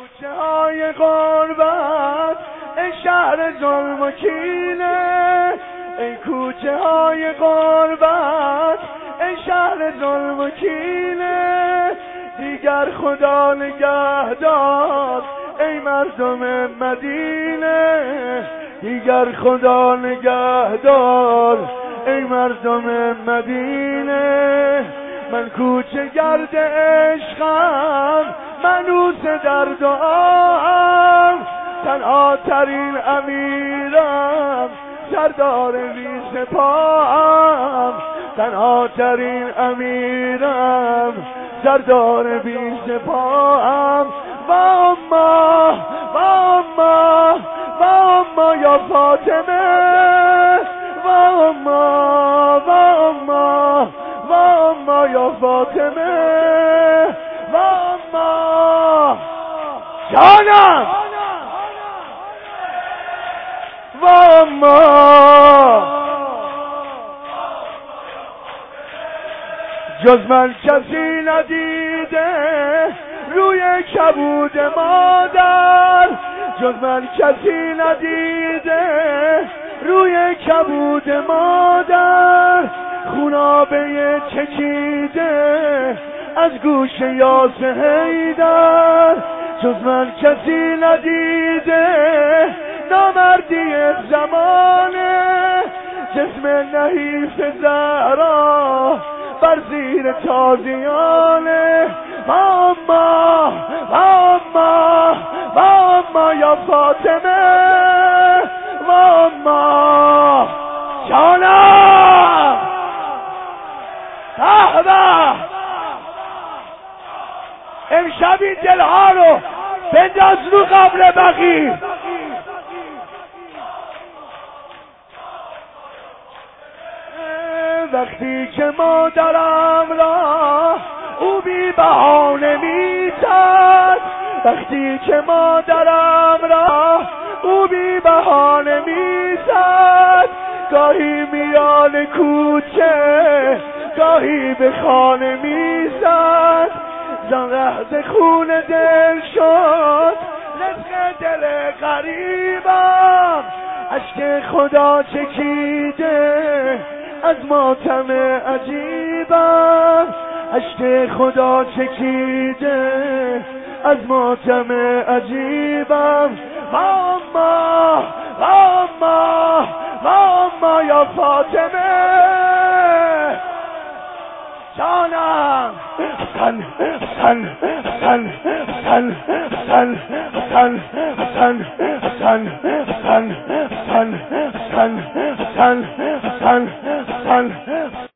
کوچه های غربت ای شهر ظلم و کینه، ای کوچه های غربت ای شهر ظلم و کینه، دیگر خدا نگهدار ای مردم مدینه، دیگر خدا نگهدار ای مردم مدینه. من کوچه گرد عشقم، منوس در دعام، تنها ترین امیرم، سردار بی سپاهم، تنها ترین امیرم، سردار بی سپاهم. و اما یا فاطمه، و اما یا فاطمه، و اما جانم، و اما جز من کسی ندیده روی کبود مادر، جز من کسی ندیده روی کبود مادر، خونابه چکیده از گوش یاس حیدر، جز من کسی ندیده نامردی زمانه، جسم نحیف زهرا بر زیر تازیانه. و اما یا فاطمه، و اما جانم، امشب این دلها رو بنداز رو قبر بقیع. وقتی که مادرم را او بی بهانه میزد، وقتی که مادرم را او بی بهانه میزد، گاهی میان کوچه گاهی به خانه میزد، زان لحظه خون دل شد رزق دل غریبم، اشک خدا چکیده از ماتم عجیبم، اشک خدا چکیده از ماتم عجیبم. و اما یا فاطمه جانم، حسن حسن حسن حسن حسن حسن حسن حسن حسن حسن حسن حسن حسن حسن حسن